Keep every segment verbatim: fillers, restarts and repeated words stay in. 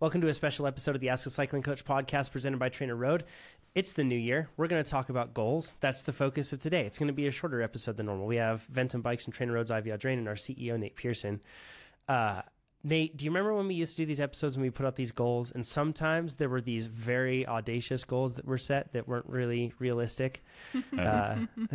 Welcome to a special episode of the Ask a Cycling Coach podcast presented by Trainer Road. It's the new year. We're going to talk about goals. That's the focus of today. It's going to be a shorter episode than normal. We have Ventum Bikes and Trainer Road's Ivy Audrain and our C E O, Nate Pearson. Uh, Nate, do you remember when we used to do these episodes when we put out these goals? And sometimes there were these very audacious goals that were set that weren't really realistic. uh, and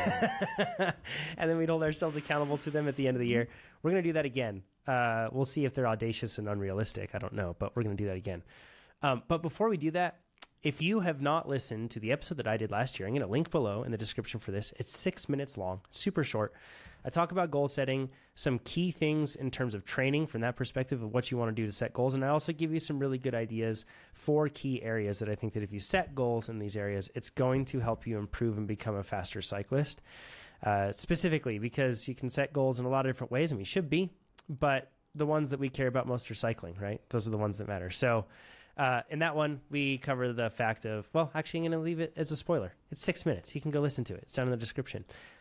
then we'd hold ourselves accountable to them at the end of the year. We're going to do that again. Uh, we'll see if they're audacious and unrealistic. I don't know, but we're going to do that again. Um, but before we do that, if you have not listened to the episode that I did last year, I'm going to link below in the description for this. It's six minutes long, super short. I talk about goal setting, some key things in terms of training from that perspective of what you want to do to set goals. And I also give you some really good ideas for key areas that I think that if you set goals in these areas, it's going to help you improve and become a faster cyclist. Uh, specifically because you can set goals in a lot of different ways, and we should be, but the ones that we care about most are cycling, right? Those are the ones that matter. So uh, in that one, we cover the fact of, well, actually, I'm going to leave it as a spoiler. It's six minutes. You can go listen to it. It's down in the description.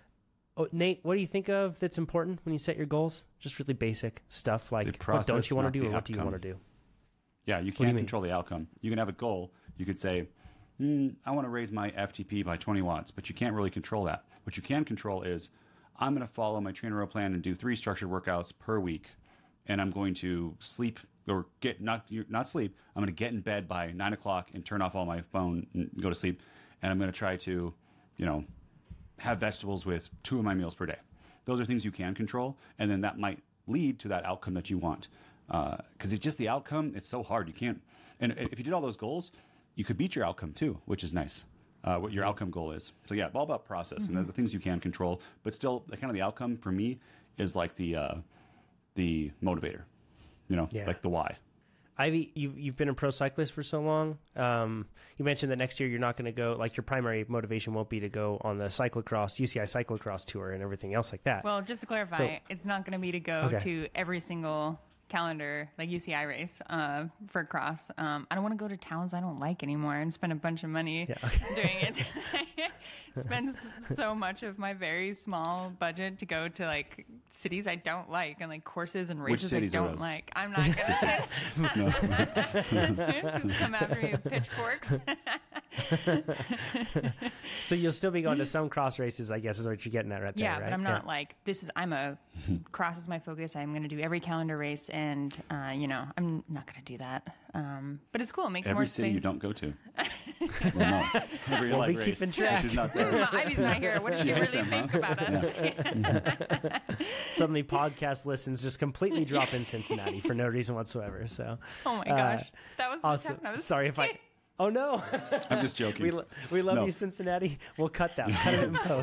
Oh, Nate, what do you think of that's important when you set your goals? Just really basic stuff like process, what don't you want to do or what outcome. do you want to do? Yeah, you can't you control mean? the outcome. You can have a goal. You could say, mm, I want to raise my F T P by twenty watts, but you can't really control that. What you can control is, I'm going to follow my Trainer Road plan and do three structured workouts per week, and I'm going to sleep or get not not sleep. I'm going to get in bed by nine o'clock and turn off all my phone and go to sleep, and I'm going to try to, you know, have vegetables with two of my meals per day. Those are things you can control, and then that might lead to that outcome that you want. Because uh, it's just the outcome. It's so hard. You can't. And if you did all those goals, you could beat your outcome too, which is nice. Uh, what your outcome goal is. So yeah, all about process mm-hmm. and the, the things you can control, but still, the kind of the outcome for me is like the uh, the motivator, you know, yeah. like the why. Ivy, you've, you've been a pro cyclist for so long. Um, you mentioned that next year you're not going to go, like your primary motivation won't be to go on the cyclocross, U C I cyclocross tour and everything else like that. Well, just to clarify, so, it's not going to be to go okay. to every single calendar, like U C I race uh, for cross. Um, I don't want to go to towns I don't like anymore and spend a bunch of money yeah, okay. doing it. Spend so much of my very small budget to go to like cities I don't like and like courses and races I don't like. I'm not going to come after me with pitchforks. So you'll still be going to some cross races, I guess, is what you're getting at right there, yeah, right? but I'm not yeah. like, this is, I'm a, cross is my focus. I'm going to do every calendar race and, uh, you know, I'm not going to do that. Um, but it's cool. It makes every more city space. you don't go to. Well, no. Every we'll light be race. keeping track. She's not there. Ivy's not here. What does she really them, think huh? about us? Yeah. Suddenly podcast listens just completely drop in Cincinnati for no reason whatsoever. So, oh my gosh. Uh, that was the awesome. time I was Sorry if I... Oh, no. I'm just joking. We, lo- we love no. you, Cincinnati. We'll cut that. Cut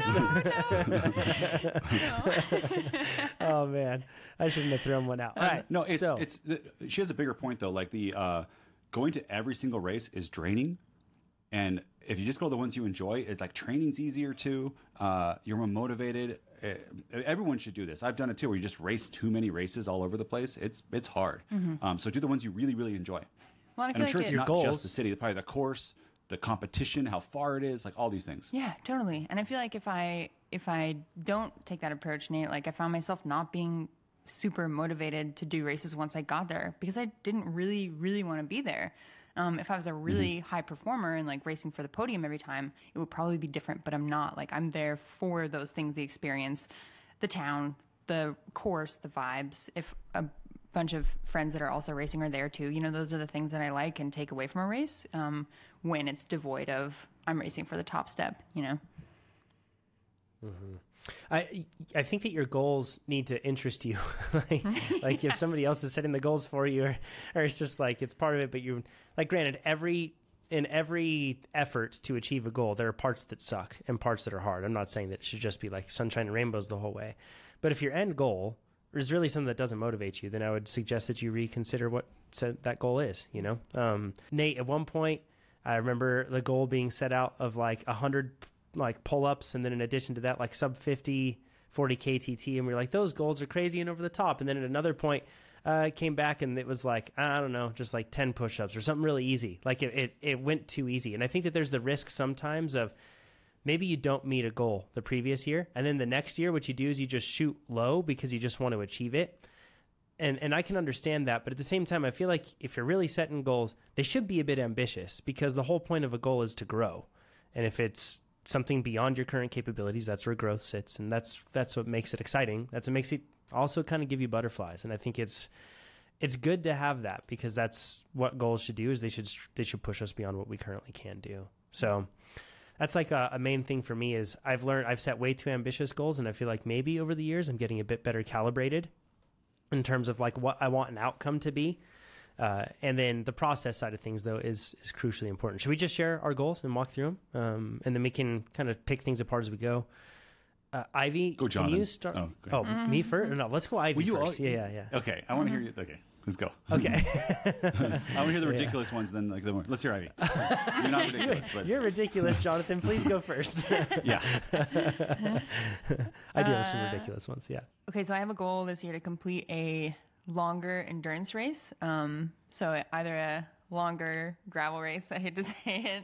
it in post. no, no. Oh, man. I shouldn't have thrown one out. All right. No, it's, so. it's, the, she has a bigger point, though. Like, the uh, going to every single race is draining. And if you just go to the ones you enjoy, it's like training's easier, too. Uh, you're more motivated. Uh, everyone should do this. I've done it, too, where you just race too many races all over the place. It's, it's hard. Mm-hmm. Um, so do the ones you really, really enjoy. Well, I and I'm sure like it's it, not goals. just the city, probably the course, the competition, how far it is, like all these things. Yeah, totally. And I feel like if I if I don't take that approach, Nate, like I found myself not being super motivated to do races once I got there because I didn't really, really want to be there. Um, if I was a really mm-hmm. high performer and like racing for the podium every time, it would probably be different, but I'm not. Like I'm there for those things, the experience, the town, the course, the vibes. If a bunch of friends that are also racing are there too, you know, those are the things that I like and take away from a race um, when it's devoid of I'm racing for the top step, you know. Mm-hmm. I I think that your goals need to interest you. like, like if somebody else is setting the goals for you, or, or it's just like it's part of it, but you like. Granted, every in every effort to achieve a goal, there are parts that suck and parts that are hard. I'm not saying that it should just be like sunshine and rainbows the whole way, but if your end goal is really something that doesn't motivate you, then I would suggest that you reconsider what set that goal is. You know, um, Nate, at one point, I remember the goal being set out of like a hundred like pull-ups, and then in addition to that, like sub fifty, forty K T T, and we were like, those goals are crazy and over the top. And then at another point, uh, it came back and it was like, I don't know, just like ten push-ups or something really easy. Like it, it, it went too easy. And I think that there's the risk sometimes of maybe you don't meet a goal the previous year, and then the next year, what you do is you just shoot low because you just want to achieve it. And and I can understand that, but at the same time, I feel like if you're really setting goals, they should be a bit ambitious, because the whole point of a goal is to grow. And if it's something beyond your current capabilities, that's where growth sits, and that's that's what makes it exciting. That's what makes it also kind of give you butterflies. And I think it's it's good to have that, because that's what goals should do, is they should they should push us beyond what we currently can do. So that's like a, a main thing for me is I've learned I've set way too ambitious goals, and I feel like maybe over the years I'm getting a bit better calibrated in terms of like what I want an outcome to be. Uh, and then the process side of things, though, is is crucially important. Should we just share our goals and walk through them? Um, and then we can kind of pick things apart as we go. Uh, Ivy, go, Jonathan. Can you start? Oh, oh mm-hmm. me first? No, let's go Ivy well, you first. All, yeah, yeah, yeah. Okay, I want to mm-hmm. hear you. Okay, let's go. Okay. I want to hear the ridiculous yeah. ones, then like the more. Let's hear Ivy. You're not ridiculous. You're, but... you're ridiculous, Jonathan. Please go first. yeah. I do have some ridiculous ones, yeah. Okay, so I have a goal this year to complete a longer endurance race. Um, so either a longer gravel race, I hate to say it,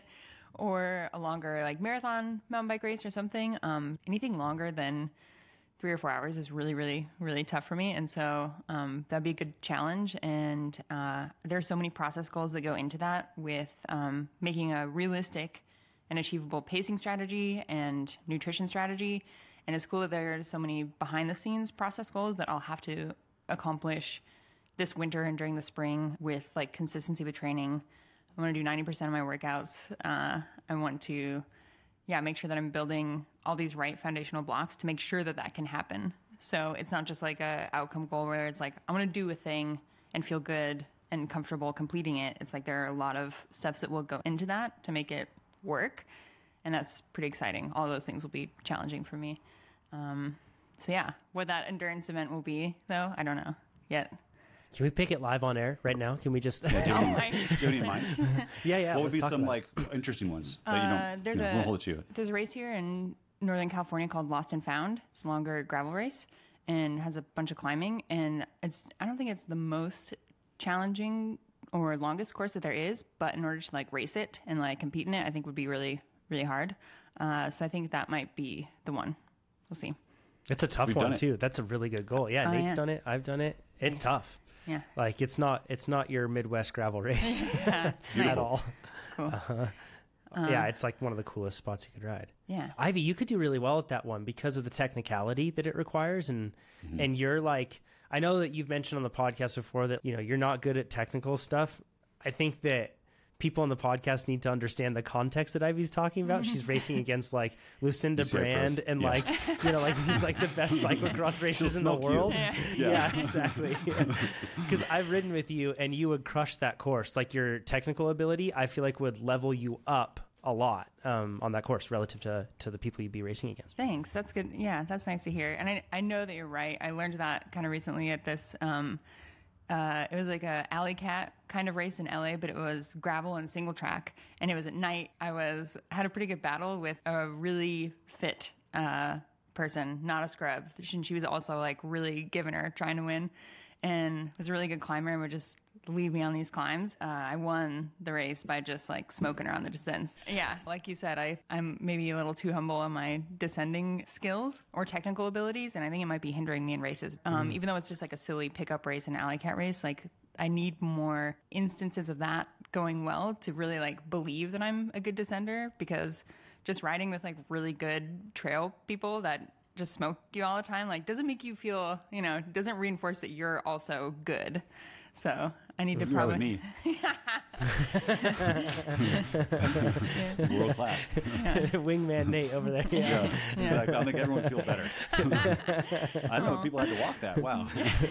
or a longer like marathon mountain bike race or something. Um, anything longer than three or four hours is really, really, really tough for me. And so um, that'd be a good challenge. And uh, there are so many process goals that go into that, with um, making a realistic and achievable pacing strategy and nutrition strategy. And it's cool that there are so many behind the scenes process goals that I'll have to accomplish this winter and during the spring with like consistency with training. I want to do ninety percent of my workouts. Uh, I want to, yeah, make sure that I'm building all these right foundational blocks to make sure that that can happen. So it's not just like a outcome goal where it's like, I want to do a thing and feel good and comfortable completing it. It's like there are a lot of steps that will go into that to make it work. And that's pretty exciting. All those things will be challenging for me. Um, so yeah, what that endurance event will be, though, I don't know yet. Can we pick it live on air right now? Can we just... Yeah, Jody, Jody and Mike? Yeah, yeah. What would be some like interesting ones that you don't, uh, there's you know, a, we'll hold it to you? There's a race here in Northern California called Lost and Found. It's a longer gravel race and has a bunch of climbing. And it's I don't think it's the most challenging or longest course that there is, but in order to like race it and like compete in it, I think would be really, really hard. Uh, so I think that might be the one. We'll see. It's a tough We've one too. That's a really good goal. Yeah, oh, Nate's yeah. done it. I've done it. It's Thanks. tough. Yeah. Like it's not it's not your Midwest gravel race yeah. at all. Cool. Uh-huh. Uh, yeah, it's like one of the coolest spots you could ride. Yeah. Ivy, you could do really well at that one because of the technicality that it requires, and mm-hmm. and you're like, I know that you've mentioned on the podcast before that, you know, you're not good at technical stuff. I think that people on the podcast need to understand the context that Ivy's talking about. She's racing against like Lucinda Brand and yeah. like, you know, like these like the best cyclocross racers in the world. Yeah, yeah. yeah exactly. Because yeah. I've ridden with you and you would crush that course. Like your technical ability, I feel like would level you up a lot um, on that course relative to, to the people you'd be racing against. Thanks. That's good. Yeah, that's nice to hear. And I, I know that you're right. I learned that kind of recently at this, um, Uh, it was like a alley cat kind of race in L A, but it was gravel and single track. And it was at night. I was had a pretty good battle with a really fit uh, person, not a scrub. She, she was also like really giving her, trying to win, and was a really good climber and would just leave me on these climbs. Uh, I won the race by just like smoking her on the descents. Yeah, so like you said, I, I'm maybe a little too humble on my descending skills or technical abilities, and I think it might be hindering me in races. Um, mm. Even though it's just like a silly pickup race and alley cat race, like I need more instances of that going well to really like believe that I'm a good descender, because just riding with like really good trail people that just smoke you all the time, like doesn't make you feel, you know, doesn't reinforce that you're also good. So I need well, to probably me. World class. Yeah. Wingman Nate over there. Yeah, yeah. yeah. Exactly. I'll make everyone feel better. I don't know if people had to walk that. Wow.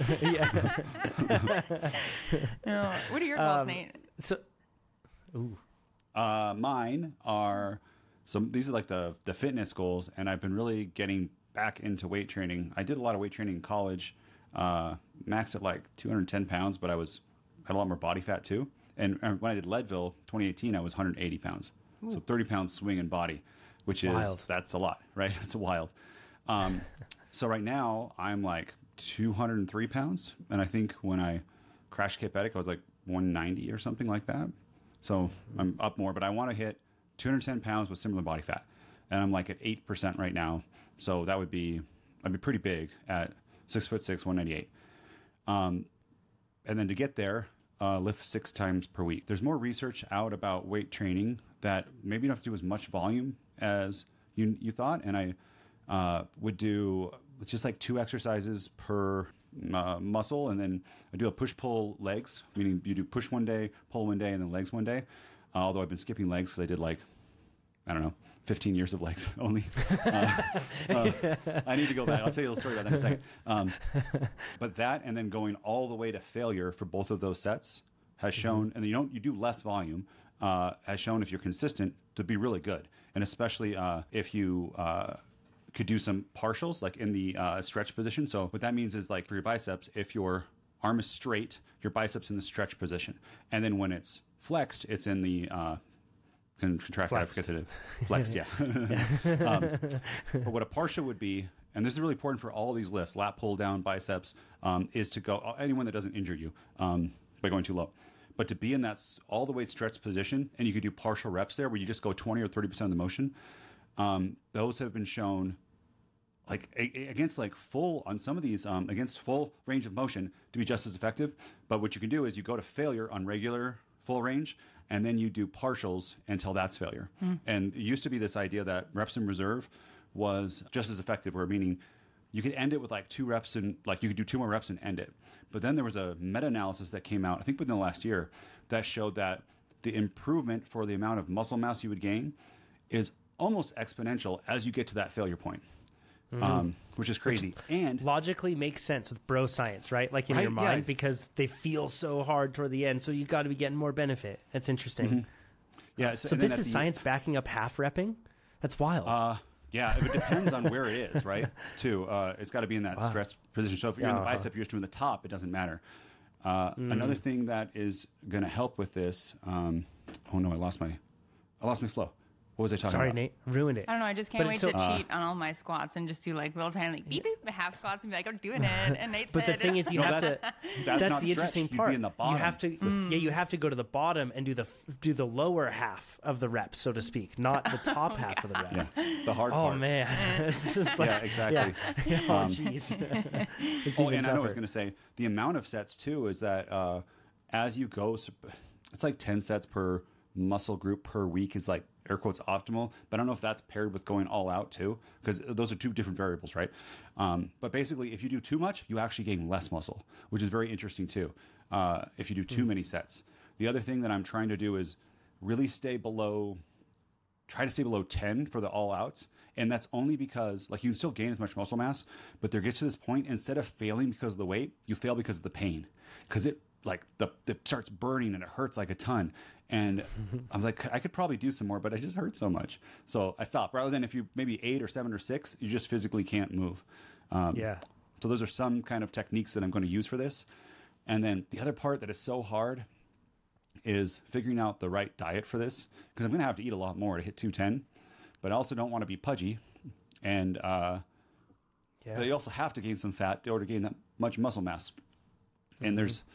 yeah. No. What are your goals, um, Nate? So, ooh. Uh, mine are some. These are like the the fitness goals, and I've been really getting back into weight training. I did a lot of weight training in college. Uh, max at like two hundred ten pounds, but I was had a lot more body fat too. And, and when I did Leadville twenty eighteen, I was one hundred eighty pounds. Ooh. So thirty pounds swing in body, which is, wild. That's a lot, right? It's wild. Um, so right now I'm like two hundred three pounds. And I think when I crashed Cape Epic, I was like one ninety or something like that. So I'm up more, but I want to hit two hundred ten pounds with similar body fat. And I'm like at eight percent right now. So that would be, I'd be pretty big at six foot six, one ninety-eight. Um, and then to get there, uh, lift six times per week. There's more research out about weight training that maybe you don't have to do as much volume as you you thought. And I uh, would do just like two exercises per uh, muscle, and then I do a push-pull legs, meaning you do push one day, pull one day, and then legs one day. Uh, although I've been skipping legs because I did like, I don't know, fifteen years of legs only. Uh, uh, I need to go back. I'll tell you a little story about that in a second. Um, but that, and then going all the way to failure for both of those sets has shown, mm-hmm. and you don't, you do less volume, uh, has shown if you're consistent to be really good. And especially uh, if you uh, could do some partials, like in the uh, stretch position. So what that means is like for your biceps, if your arm is straight, your biceps in the stretch position. And then when it's flexed, it's in the uh, Con- contract flex. flex, yeah. um, but what a partial would be, and this is really important for all these lifts, lat pull down, biceps, um, is to go, anyone that doesn't injure you um, by going too low, but to be in that all the way stretched position, and you could do partial reps there where you just go twenty or thirty percent of the motion. Um, those have been shown like a, against like full on some of these, um, against full range of motion to be just as effective. But what you can do is you go to failure on regular full range, and then you do partials until that's failure. Mm. And it used to be this idea that reps in reserve was just as effective, where meaning you could end it with like two reps and like you could do two more reps and end it. But then there was a meta-analysis that came out, I think within the last year, that showed that the improvement for the amount of muscle mass you would gain is almost exponential as you get to that failure point. Mm-hmm. Um, which is crazy. Which and logically makes sense with bro science, right? Like in right? your mind, yeah. because they feel so hard toward the end. So you got to be getting more benefit. That's interesting. Mm-hmm. Yeah. So, so this is the, science backing up half repping. That's wild. Uh, yeah. It depends on where it is, right? Too. Uh, it's got to be in that wow. stretch position. So if you're yeah, in the bicep, uh-huh. you're just doing the top, it doesn't matter. Uh, mm. Another thing that is going to help with this. Um, oh no, I lost my, I lost my flow. What was I talking Sorry, about? Nate. Ruined it. I don't know. I just can't but wait so, to uh, cheat on all my squats and just do like little tiny like beep beep half squats and be like, I'm doing it. And Nate but said. the thing is, you no, have that's, to. That's, that's not the interesting You'd part. Be in the bottom. You have to. Mm. Yeah, you have to go to the bottom and do the do the lower half of the rep, so to speak, not the top oh, half God. of the rep. Yeah, the hard oh, part. Oh man. It's just like, yeah, exactly. Yeah. Oh jeez. oh, and tougher. I know I was going to say the amount of sets too is that uh, as you go, it's like ten sets per muscle group per week is like air quotes optimal, but I don't know if that's paired with going all out too, because those are two different variables, right? Um, but basically, if you do too much, you actually gain less muscle, which is very interesting too. Uh, if you do too mm. many sets. The other thing that I'm trying to do is really stay below, try to stay below ten for the all outs. And that's only because like you can still gain as much muscle mass, but there gets to this point, instead of failing because of the weight, you fail because of the pain, because it like the it starts burning and it hurts like a ton. And I was like, I could probably do some more, but it just hurts so much. So I stopped. Rather than if you maybe eight or seven or six, you just physically can't move. Um, yeah. So those are some kind of techniques that I'm going to use for this. And then the other part that is so hard is figuring out the right diet for this, because I'm going to have to eat a lot more to hit two ten, but I also don't want to be pudgy. And uh, yeah. they also have to gain some fat in order to gain that much muscle mass. And mm-hmm. there's,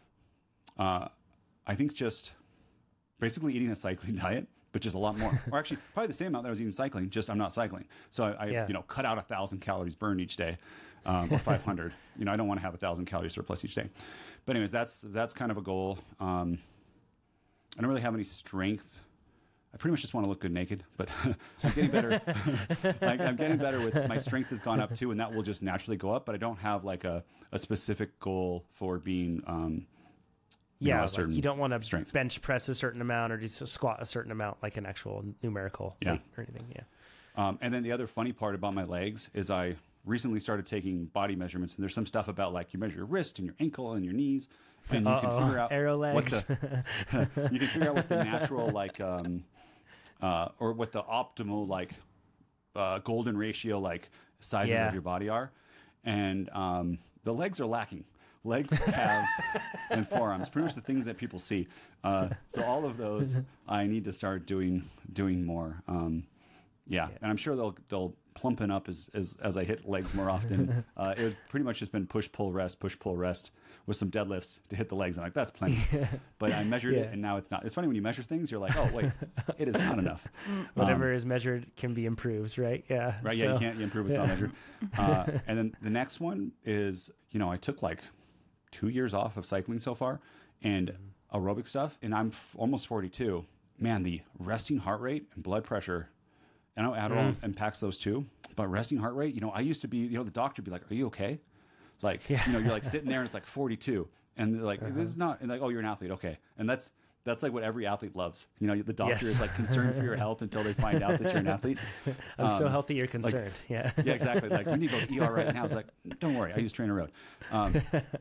uh, I think just basically eating a cycling diet, but just a lot more, or actually probably the same amount that I was eating cycling, just I'm not cycling. So I, I yeah. you know, cut out a thousand calories burned each day, um, or five hundred. You know, I don't want to have a thousand calories surplus each day. But anyways, that's that's kind of a goal. Um, I don't really have any strength. I pretty much just want to look good naked, but I'm getting better. like, I'm getting better with my strength has gone up too, and that will just naturally go up. But I don't have like a, a specific goal for being. Um, You yeah, know, like you don't want to strength. bench press a certain amount or just squat a certain amount, like an actual numerical yeah. weight or anything. Yeah. Um, and then the other funny part about my legs is I recently started taking body measurements, and there's some stuff about like you measure your wrist and your ankle and your knees, and you Uh-oh. can figure out Arrow legs. what the you can figure out what the natural like um, uh, or what the optimal like uh, golden ratio like sizes yeah. of your body are, and um, the legs are lacking. Legs, calves, and forearms, pretty much the things that people see. Uh, so all of those, I need to start doing doing more. Um, yeah. yeah, and I'm sure they'll they'll plumpen up as as, as I hit legs more often. Uh, it was pretty much just been push pull rest, push pull rest with some deadlifts to hit the legs. I'm like, that's plenty. Yeah. But I measured yeah. it, and now it's not. It's funny when you measure things, you're like, oh wait, it is not enough. Whatever um, is measured can be improved, right? Yeah. Right. So, yeah, you can't improve what's yeah. not measured. Uh, and then the next one is, you know, I took like two years off of cycling so far and mm-hmm. aerobic stuff, and I'm f- almost forty-two. Man, the resting heart rate and blood pressure, I know Adderall mm. impacts those too, but resting heart rate, you know, I used to be, you know, the doctor would be like, are you okay? Like, yeah. you know, you're like sitting there and it's like forty-two. And they're like, uh-huh. this is not, and like, oh, you're an athlete. Okay. And that's, that's like what every athlete loves. You know, the doctor yes. is like concerned for your health until they find out that you're an athlete. I'm um, so healthy, you're Like, concerned. yeah. Yeah, exactly. Like, we need to go to E R right now. It's like, don't worry, I use Trainer Road. Um,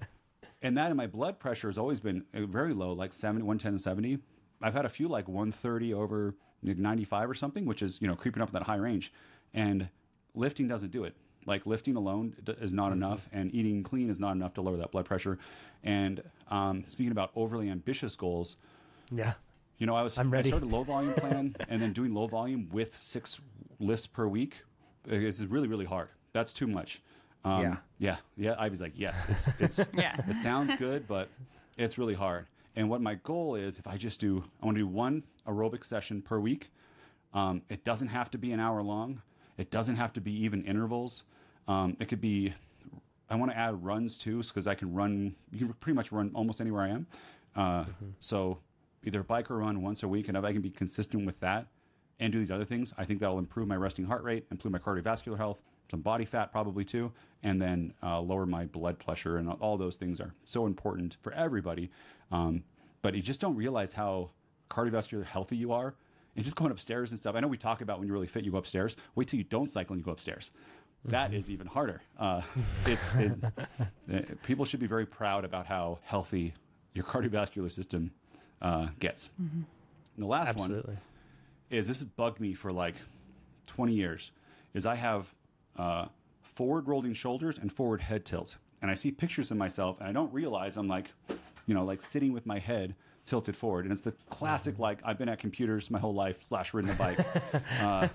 and that and my blood pressure has always been very low, like seventy, one ten to seventy. I've had a few like one thirty over like ninety-five or something, which is, you know, creeping up in that high range. And lifting doesn't do it. Like lifting alone is not mm-hmm. enough, and eating clean is not enough to lower that blood pressure. And um, speaking about overly ambitious goals, yeah, you know, I was I'm ready. I started a low volume plan, and then doing low volume with six lifts per week is really really hard. That's too much. Um, yeah, yeah, yeah. Ivy's like, yes, it's it's yeah. It sounds good, but it's really hard. And what my goal is, if I just do, I want to do one aerobic session per week. Um, it doesn't have to be an hour long. It doesn't have to be even intervals. Um, it could be, I want to add runs too, because I can run, you can pretty much run almost anywhere I am. Uh, mm-hmm. So either bike or run once a week. And if I can be consistent with that and do these other things, I think that'll improve my resting heart rate, improve my cardiovascular health, some body fat probably too, and then uh, lower my blood pressure. And all those things are so important for everybody. Um, but you just don't realize how cardiovascular healthy you are. And just going upstairs and stuff. I know we talk about when you're really fit, you go upstairs. Wait till you don't cycle and you go upstairs. That is even harder. Uh, it's, it's uh, people should be very proud about how healthy your cardiovascular system uh, gets. Mm-hmm. And the last Absolutely. one is, this has bugged me for like twenty years, is I have uh, forward rolling shoulders and forward head tilt. And I see pictures of myself and I don't realize I'm like, you know, like sitting with my head tilted forward. And it's the classic, like, I've been at computers my whole life slash ridden a bike. Uh,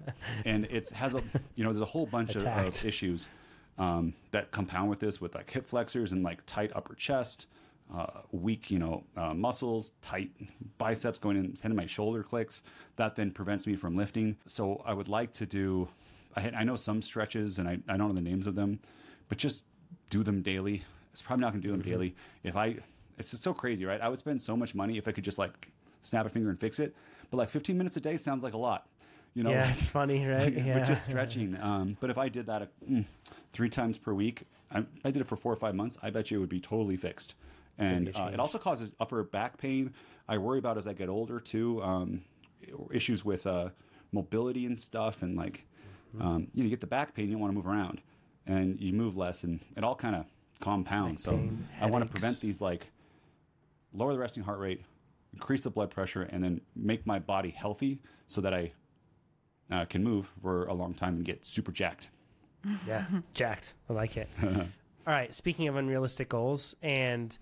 and it has a, you know, there's a whole bunch of, of issues um, that compound with this, with like hip flexors and like tight upper chest, uh, weak, you know, uh, muscles, tight biceps going in, into my shoulder clicks. That then prevents me from lifting. So I would like to do, I, had, I know some stretches and I, I don't know the names of them, but just do them daily. It's probably not going to do them mm-hmm. daily. If I, It's just so crazy, right? I would spend so much money if I could just like snap a finger and fix it. But like fifteen minutes a day sounds like a lot, you know? Yeah, it's funny, right? Like, yeah. But just stretching. Um, but if I did that uh, mm, three times per week, I, I did it for four or five months, I bet you it would be totally fixed. And uh, it also causes upper back pain. I worry about as I get older too, um, issues with uh, mobility and stuff. And like, mm-hmm. um, you know, you get the back pain, you don't want to move around. And you move less, and it all kind of compounds. So pain, I want to prevent these, like, lower the resting heart rate, increase the blood pressure, and then make my body healthy so that I uh, can move for a long time and get super jacked. Yeah, jacked. I like it. All right, speaking of unrealistic goals, and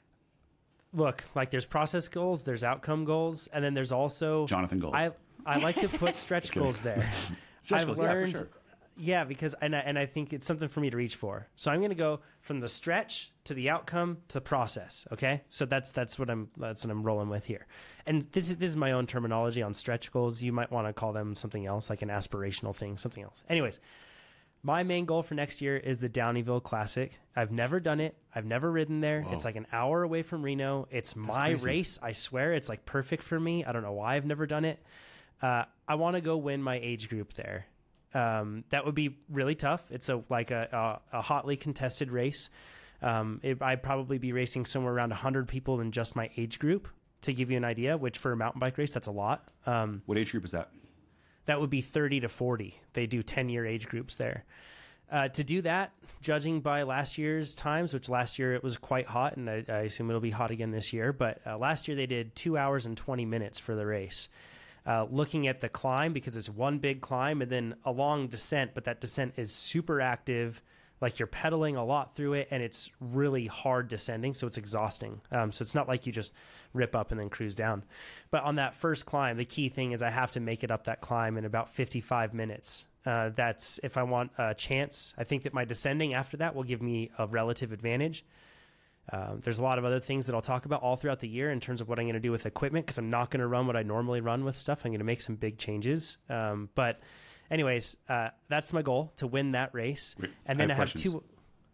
look, like there's process goals, there's outcome goals, and then there's also... Jonathan goals. I, I like to put stretch goals there. Stretch I've goals, learned, yeah, for sure. Yeah, because and I, and I think it's something for me to reach for. So I'm going to go from the stretch to the outcome to the process. Okay, so that's that's what I'm that's what I'm rolling with here. And this is this is my own terminology on stretch goals. You might want to call them something else, like an aspirational thing, something else. Anyways, my main goal for next year is the Downieville Classic. I've never done it. I've never ridden there. Whoa. It's like an hour away from Reno. It's that's my crazy. race. I swear, it's like perfect for me. I don't know why I've never done it. Uh, I want to go win my age group there. Um, that would be really tough. It's a like a, a, a hotly contested race. Um, it, I'd probably be racing somewhere around one hundred people in just my age group, to give you an idea, which for a mountain bike race, that's a lot. Um, what age group is that? That would be thirty to forty. They do ten-year age groups there. Uh, to do that, judging by last year's times, which last year it was quite hot, and I, I assume it'll be hot again this year, but uh, last year they did two hours and twenty minutes for the race. Uh, looking at the climb, because it's one big climb and then a long descent, but that descent is super active. Like you're pedaling a lot through it, and it's really hard descending, so it's exhausting. Um, so it's not like you just rip up and then cruise down. But on that first climb, the key thing is I have to make it up that climb in about fifty-five minutes. Uh, that's if I want a chance. I think that my descending after that will give me a relative advantage. Um, there's a lot of other things that I'll talk about all throughout the year in terms of what I'm going to do with equipment, because I'm not going to run what I normally run with stuff. I'm going to make some big changes. Um, but anyways, uh, that's my goal, to win that race. Wait, and then I have, I have two.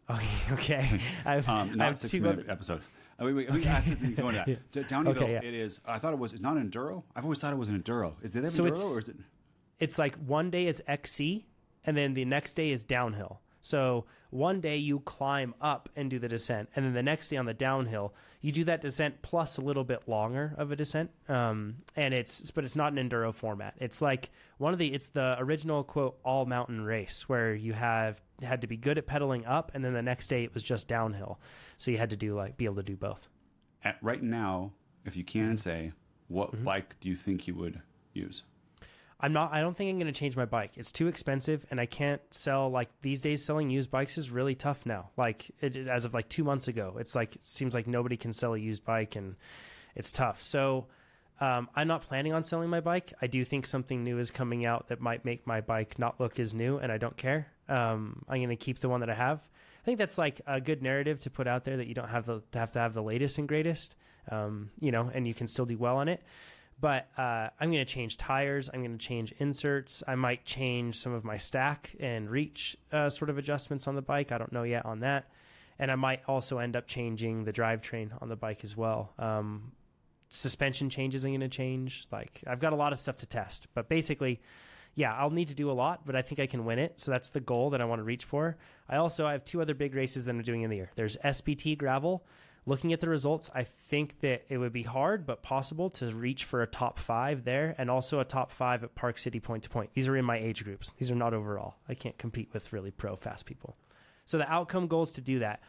Okay. okay. I've, um, not I've a six-minute other... episode. Uh, we, we, we ask this and go into that. yeah. Downeyville, okay, yeah. it is. I thought it was. It's not an enduro. I've always thought it was an enduro. Is it so enduro or is it? It's like one day is X C, and then the next day is downhill. So one day you climb up and do the descent, and then the next day on the downhill you do that descent plus a little bit longer of a descent. Um, and it's but it's not an enduro format. It's like one of the it's the original quote all mountain race where you have had to be good at pedaling up, and then the next day it was just downhill. So you had to do like be able to do both. At right now, if you can say, what mm-hmm. bike do you think you would use? I'm not, I don't think I'm going to change my bike. It's too expensive and I can't sell like these days. Selling used bikes is really tough now. Like it, as of like two months ago, it's like, it seems like nobody can sell a used bike and it's tough. So um, I'm not planning on selling my bike. I do think something new is coming out that might make my bike not look as new, and I don't care. Um, I'm going to keep the one that I have. I think that's like a good narrative to put out there, that you don't have the, to have to have the latest and greatest, um, you know, and you can still do well on it. But uh, I'm going to change tires. I'm going to change inserts. I might change some of my stack and reach uh, sort of adjustments on the bike. I don't know yet on that. And I might also end up changing the drivetrain on the bike as well. Um, suspension changes I'm going to change. Like I've got a lot of stuff to test. But basically, yeah, I'll need to do a lot, but I think I can win it. So that's the goal that I want to reach for. I also I have two other big races that I'm doing in the year. There's S P T Gravel. Looking at the results, I think that it would be hard but possible to reach for a top five there, and also a top five at Park City Point to Point. These are in my age groups. These are not overall. I can't compete with really pro fast people. So the outcome goal is to do that.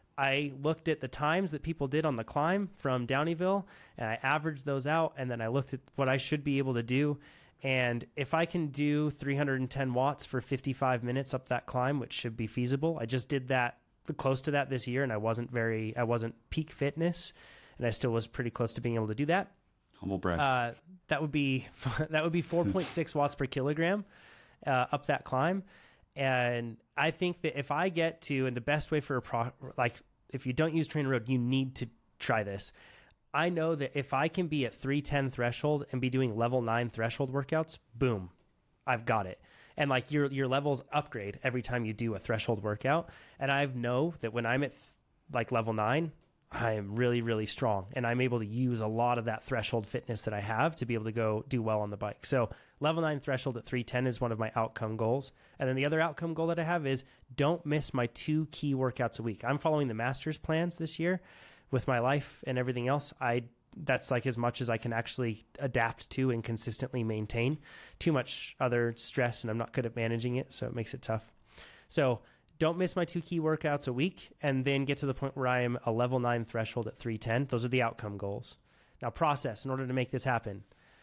I looked at the times that people did on the climb from Downeyville, and I averaged those out, and then I looked at what I should be able to do. And if I can do three hundred ten watts for fifty-five minutes up that climb, which should be feasible, I just did that close to that this year, and I wasn't very, I wasn't peak fitness, and I still was pretty close to being able to do that. Humble brag. Uh, that would be, that would be four point six watts per kilogram uh, up that climb. And I think that if I get to, and the best way for a pro, like if you don't use TrainerRoad, you need to try this. I know that if I can be at three ten threshold and be doing level nine threshold workouts, boom, I've got it. And like your your levels upgrade every time you do a threshold workout. And I know that when I'm at th- like level nine, I am really, really strong. And I'm able to use a lot of that threshold fitness that I have to be able to go do well on the bike. So level nine threshold at three ten is one of my outcome goals. And then the other outcome goal that I have is don't miss my two key workouts a week. I'm following the master's plans this year with my life and everything else. I That's like as much as I can actually adapt to and consistently maintain. Too much other stress, and I'm not good at managing it, so it makes it tough. So don't miss my two key workouts a week, and then get to the point where I am a level nine threshold at three ten. Those are the outcome goals. Now process, in order to make this happen,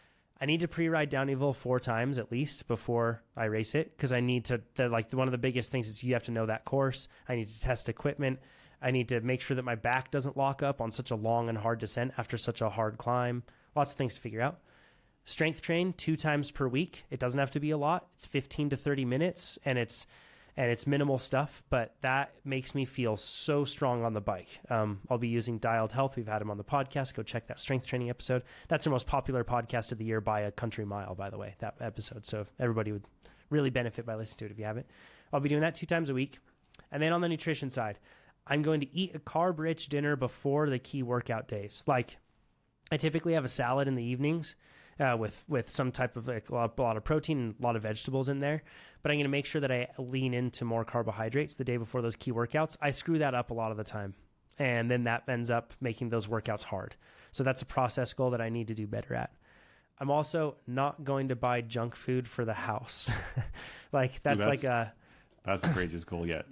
I need to pre-ride Downeyville four times at least before I race it, because I need to, the, like one of the biggest things is you have to know that course. I need to test equipment. I need to make sure that my back doesn't lock up on such a long and hard descent after such a hard climb. Lots of things to figure out. Strength train two times per week. It doesn't have to be a lot. It's fifteen to thirty minutes, and it's and it's minimal stuff, but that makes me feel so strong on the bike. Um, I'll be using Dialed Health. We've had him on the podcast. Go check that strength training episode. That's our most popular podcast of the year by a country mile, by the way, that episode. So everybody would really benefit by listening to it if you haven't. I'll be doing that two times a week. And then on the nutrition side, I'm going to eat a carb-rich dinner before the key workout days. Like, I typically have a salad in the evenings uh, with with some type of like a lot, a lot of protein and a lot of vegetables in there. But I'm going to make sure that I lean into more carbohydrates the day before those key workouts. I screw that up a lot of the time, and then that ends up making those workouts hard. So that's a process goal that I need to do better at. I'm also not going to buy junk food for the house. like that's, Ooh, that's like a that's the craziest goal yet.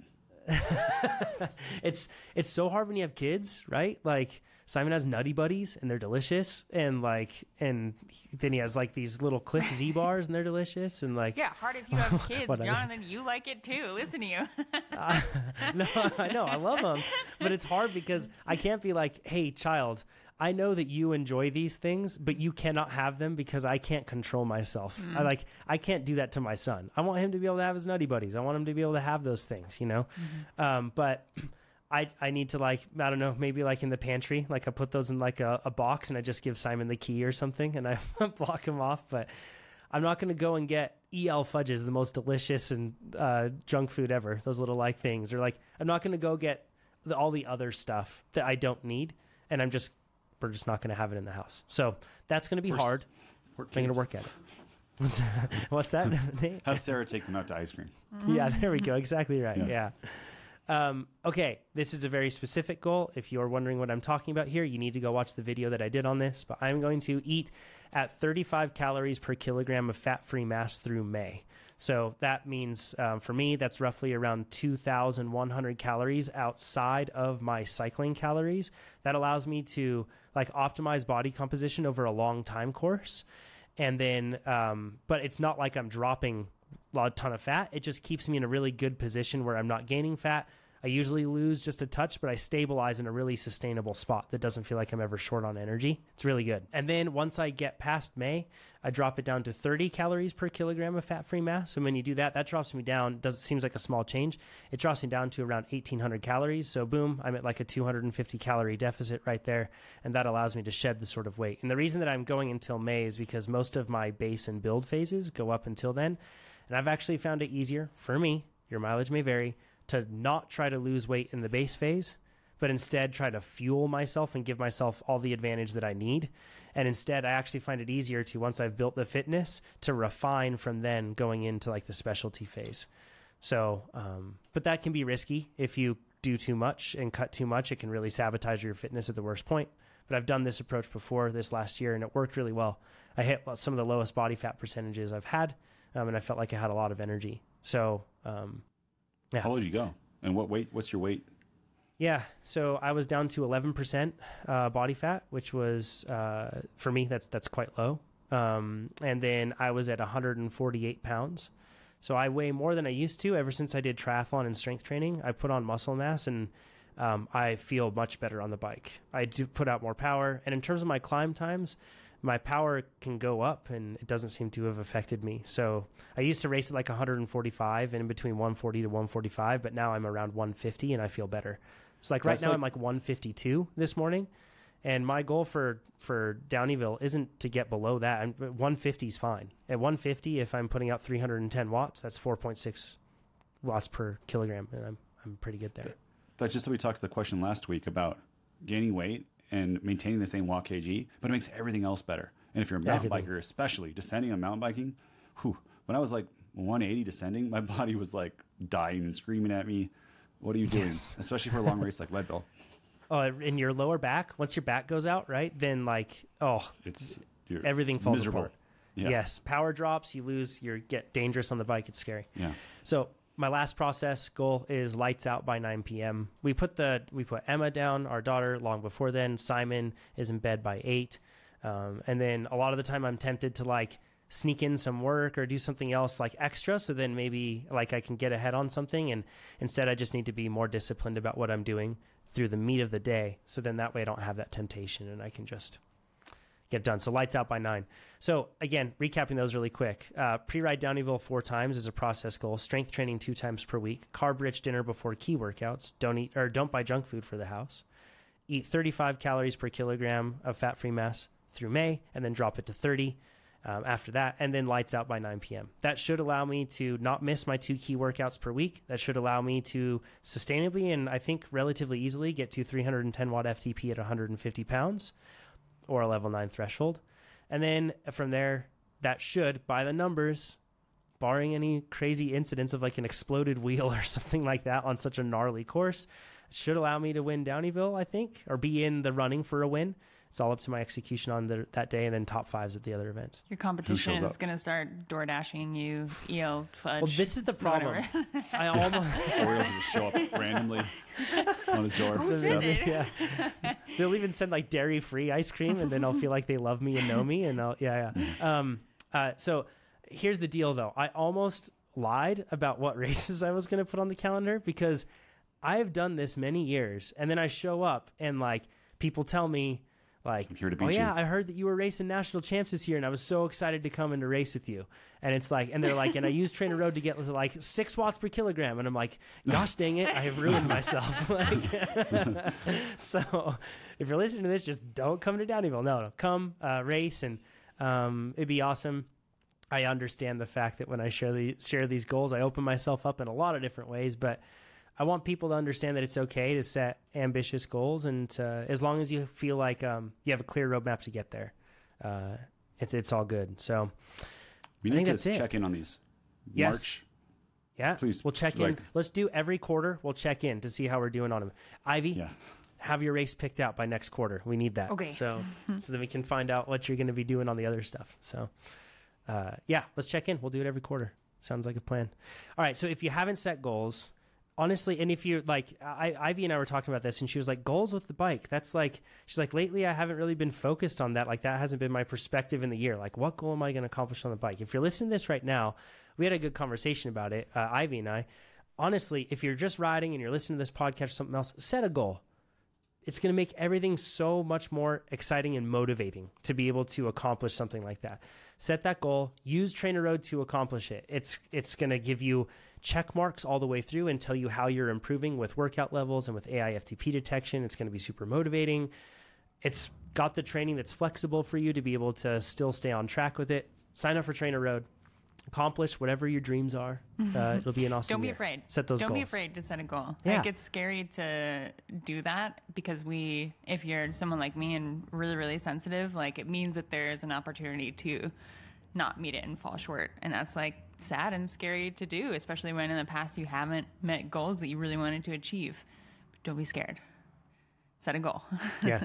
it's it's so hard when you have kids, right? Like Simon has Nutty Buddies and they're delicious, and like and then he has like these little Cliff Z bars and they're delicious, and like yeah, hard if you have kids, Jonathan. You like it too. Listen to you. uh, no, I know I love them, but it's hard because I can't be like, hey, child, I know that you enjoy these things, but you cannot have them because I can't control myself. Mm. I like, I can't do that to my son. I want him to be able to have his Nutty Buddies. I want him to be able to have those things, you know? Mm-hmm. Um, but I, I need to like, I don't know, maybe like in the pantry, like I put those in like a, a box and I just give Simon the key or something and I block him off. But I'm not going to go and get E L fudges, the most delicious and uh, junk food ever. Those little like things, or like I'm not going to go get the, all the other stuff that I don't need, and I'm just we're just not going to have it in the house. So that's going to be We're hard. We're I'm going to work at it. What's that? Have Sarah take them out to ice cream. Yeah, there we go. Exactly right. Yeah. yeah. Um, okay, this is a very specific goal. If you're wondering what I'm talking about here, you need to go watch the video that I did on this. But I'm going to eat at thirty-five calories per kilogram of fat-free mass through May. So that means um, for me, that's roughly around two thousand one hundred calories outside of my cycling calories. That allows me to like optimize body composition over a long time course. And then, um, but it's not like I'm dropping a ton of fat. It just keeps me in a really good position where I'm not gaining fat. I usually lose just a touch, but I stabilize in a really sustainable spot that doesn't feel like I'm ever short on energy. It's really good. And then once I get past May, I drop it down to thirty calories per kilogram of fat-free mass. And when you do that, that drops me down. Does seems like a small change. It drops me down to around eighteen hundred calories. So boom, I'm at like a two hundred fifty calorie deficit right there. And that allows me to shed the sort of weight. And the reason that I'm going until May is because most of my base and build phases go up until then. And I've actually found it easier for me, your mileage may vary, to not try to lose weight in the base phase, but instead try to fuel myself and give myself all the advantage that I need. And instead, I actually find it easier to, once I've built the fitness, to refine from then going into like the specialty phase. So, um, but that can be risky. If you do too much and cut too much, it can really sabotage your fitness at the worst point. But I've done this approach before this last year and it worked really well. I hit some of the lowest body fat percentages I've had, um, and I felt like I had a lot of energy. So, um, yeah. How low did you go? And what weight? What's your weight? Yeah, so I was down to eleven percent uh, body fat, which was, uh, for me, that's that's quite low. Um, and then I was at one hundred forty-eight pounds. So I weigh more than I used to ever since I did triathlon and strength training. I put on muscle mass and um, I feel much better on the bike. I do put out more power. And in terms of my climb times, my power can go up and it doesn't seem to have affected me. So I used to race at like one hundred forty-five and in between one forty to one forty-five, but now I'm around one fifty and I feel better. So like right That's now like- I'm like one fifty-two this morning. And my goal for, for Downeyville isn't to get below that. I'm, one fifty is fine. At one fifty, if I'm putting out three hundred ten watts, that's four point six watts per kilogram. And I'm, I'm pretty good there. That's just how we talked to the question last week about gaining weight and maintaining the same watt kg, but it makes everything else better. And if you're a mountain Everything. biker, especially descending on mountain biking, whew, when I was like one eighty descending, my body was like dying and screaming at me, what are you doing? Yes. Especially for a long race like Leadville. Oh, in your lower back, once your back goes out, right, then like, oh, It's you're, everything it's falls miserable. apart. Yeah. Yes, power drops, you lose, you get dangerous on the bike. It's scary. Yeah. So my last process goal is lights out by nine p.m. We put the we put Emma down, our daughter, long before then. Simon is in bed by eight, um, and then a lot of the time I'm tempted to like sneak in some work or do something else like extra, so then maybe like I can get ahead on something. And instead, I just need to be more disciplined about what I'm doing through the meat of the day. So then that way I don't have that temptation and I can just get it done. So lights out by nine. So again, recapping those really quick. Uh, pre-ride Downeyville four times is a process goal. Strength training two times per week. Carb-rich dinner before key workouts. Don't eat or don't buy junk food for the house. Eat thirty-five calories per kilogram of fat-free mass through May, and then drop it to thirty um, after that, and then lights out by nine p.m. That should allow me to not miss my two key workouts per week. That should allow me to sustainably and I think relatively easily get to three hundred ten watt F T P at one hundred fifty pounds. Or a level nine threshold. And then from there, that should, by the numbers, barring any crazy incidents of like an exploded wheel or something like that on such a gnarly course, should allow me to win Downeyville, I think, or be in the running for a win. It's all up to my execution on the, that day and then top fives at the other events. Your competition shows is up? going to start door dashing you, E L fudge. Well, this is the problem. whatever. I almost... Oreos will just show up randomly on his door. Who So- said it? Yeah. They'll even send like dairy-free ice cream, and then I'll feel like they love me and know me, and I'll yeah yeah. Um, uh, so here's the deal, though. I almost lied about what races I was going to put on the calendar because I've done this many years, and then I show up and like people tell me like, I'm here to beat oh yeah, you." I heard that you were racing national champs this year, and I was so excited to come and to race with you. And it's like, and they're like, and I used Trainer Road to get like six watts per kilogram, and I'm like, gosh dang it, I have ruined myself. Like, so if you're listening to this, just don't come to Downeyville. No, no, come uh, race, and um, it'd be awesome. I understand the fact that when I share the share these goals, I open myself up in a lot of different ways, but I want people to understand that it's okay to set ambitious goals, and to, as long as you feel like um, you have a clear roadmap to get there, uh, it, it's all good. So we I need think to that's check it. in on these. Yes. March. Yeah, Please, we'll check like, in. Let's do every quarter. We'll check in to see how we're doing on them. Ivy, Yeah. have your race picked out by next quarter. We need that. Okay. So, so then we can find out what you're going to be doing on the other stuff. So, uh, yeah, let's check in. We'll do it every quarter. Sounds like a plan. All right. So if you haven't set goals, honestly, and if you're like, I, Ivy and I were talking about this, and she was like, goals with the bike. That's like, she's like, lately I haven't really been focused on that. Like, that hasn't been my perspective in the year. Like, what goal am I going to accomplish on the bike? If you're listening to this right now, we had a good conversation about it, uh, Ivy and I. Honestly, if you're just riding and you're listening to this podcast or something else, set a goal. It's going to make everything so much more exciting and motivating to be able to accomplish something like that. Set that goal. Use TrainerRoad to accomplish it. It's it's going to give you check marks all the way through and tell you how you're improving with workout levels and with A I F T P detection. It's going to be super motivating. It's got the training that's flexible for you to be able to still stay on track with it. Sign up for TrainerRoad. Accomplish whatever your dreams are. Uh, it'll be an awesome Don't be year. afraid. Set those Don't goals. be afraid to set a goal. Yeah. Like, it's scary to do that because we, if you're someone like me and really, really sensitive, like, it means that there is an opportunity to not meet it and fall short. And that's like sad and scary to do, especially when in the past you haven't met goals that you really wanted to achieve. But don't be scared. Set a goal. Yeah.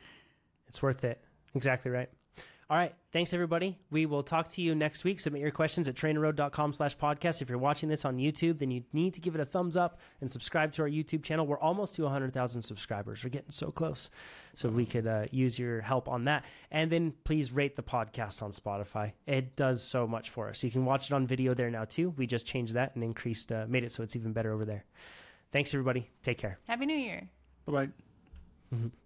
It's worth it. Exactly right. All right. Thanks, everybody. We will talk to you next week. Submit your questions at trainerroad.com slash podcast. If you're watching this on YouTube, then you need to give it a thumbs up and subscribe to our YouTube channel. We're almost to one hundred thousand subscribers. We're getting so close. So we could uh, use your help on that. And then please rate the podcast on Spotify. It does so much for us. You can watch it on video there now, too. We just changed that and increased, uh, made it so it's even better over there. Thanks, everybody. Take care. Happy New Year. Bye-bye. Mm-hmm.